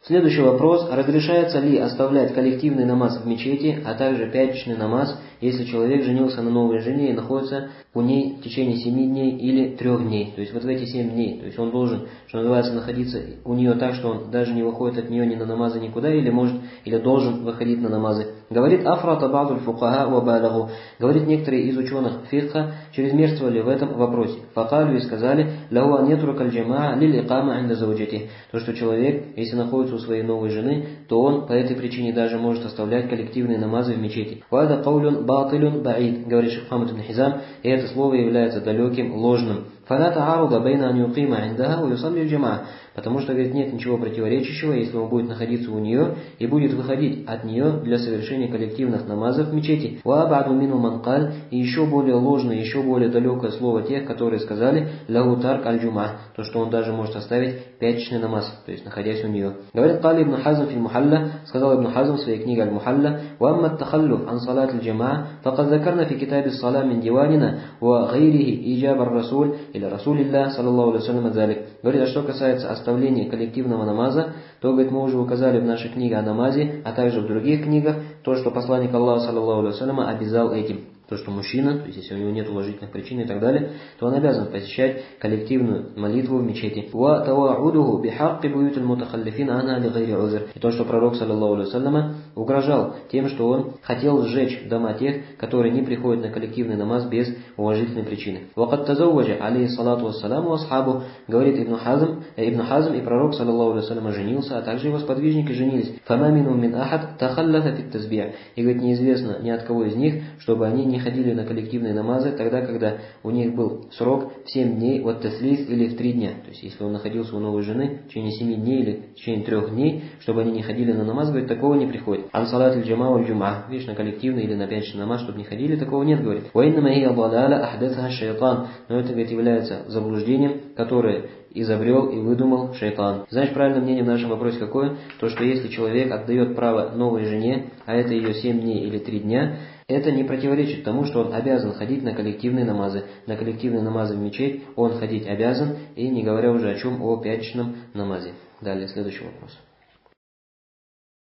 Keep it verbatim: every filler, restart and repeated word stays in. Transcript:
Следующий вопрос. Разрешается ли оставлять коллективный намаз в мечети, а также пятничный намаз, если человек женился на новой жене и находится у ней в течение семи дней или трех дней? То есть вот в эти семь дней. То есть он должен, что называется, находиться у нее так, что он даже не выходит от нее ни на намазы никуда, или может, или должен выходить на намазы. Говорит Афрата ба'дуль фукаха ва балагу. Говорит, некоторые из ученых фикха чрезмерствовали в этом вопросе. Факалю и сказали: лаху ан ятрука аль-джамаа лиль икама инда зауджати. То, что человек, если находится у своей новой жены, то он по этой причине даже может оставлять коллективные намазы в мечети. Вада каулюн батилюн баид, говорит Шейх Мухаммад ибн Хизам, и это слово является далеким, ложным. Фала тааруда байна ан юқима индаха ва юсалли аль-джамаа. Потому что, говорит, нет ничего противоречащего, если он будет находиться у нее и будет выходить от нее для совершения коллективных намазов в мечети. Ва ба'ду мину ман каль, и еще более ложное, еще более далекое слово тех, которые сказали лаху тарк аль-джумаа, то, что он даже может оставить пятничный намаз, то есть находясь у нее. Говорит Кали ибн Хазм фи мухалля, сказал ибн Хазм в своей книге Аль-Мухалля: ва амма ат-тахаллуф ан салат аль-джамаа, факад закарна фи китаби ас-салам мин диванина ва гайрихи иджаб ар-расуль или расулилля саллаллаху алейхи ва саллям адзалик. Говорит, а что касается оставления коллективного намаза, то, говорит, мы уже указали в нашей книге о намазе, а также в других книгах, то, что посланник Аллаха саллаллаху алейхи ва саллям обязал этим. То, что мужчина, то есть если у него нет уважительных причин и так далее, то он обязан посещать коллективную молитву в мечети. И то, что пророк, саллаллаху алейхи ва саллям, угрожал тем, что он хотел сжечь дома тех, которые не приходят на коллективный намаз без уважительной причины. Говорит Ибн Хазм, Ибн Хазм, и пророк, саллаллаху алейхи ва саллям, женился, а также его сподвижники женились. И говорит, неизвестно ни от кого из них, чтобы они не ходили на коллективные намазы тогда, когда у них был срок в семь дней от таслис или в три дня. То есть, если он находился у новой жены в течение семи дней или в течение трех дней, чтобы они не ходили на намаз, говорит, такого не приходит. Ан салат аль-джамаа аль-джумаа, видишь, на коллективный или на пятничный намаз, чтобы не ходили, такого нет, говорит. Ва иннама хия далаля ахдатха шайтан. Но это, говорит, является заблуждением, которое изобрел и выдумал шайтан. Знаешь, правильное мнение в нашем вопросе какое? То, что если человек отдает право новой жене, а это ее семь дней или три дня, это не противоречит тому, что он обязан ходить на коллективные намазы. На коллективные намазы в мечеть он ходить обязан, и не говоря уже о чем, о пятничном намазе. Далее, следующий вопрос.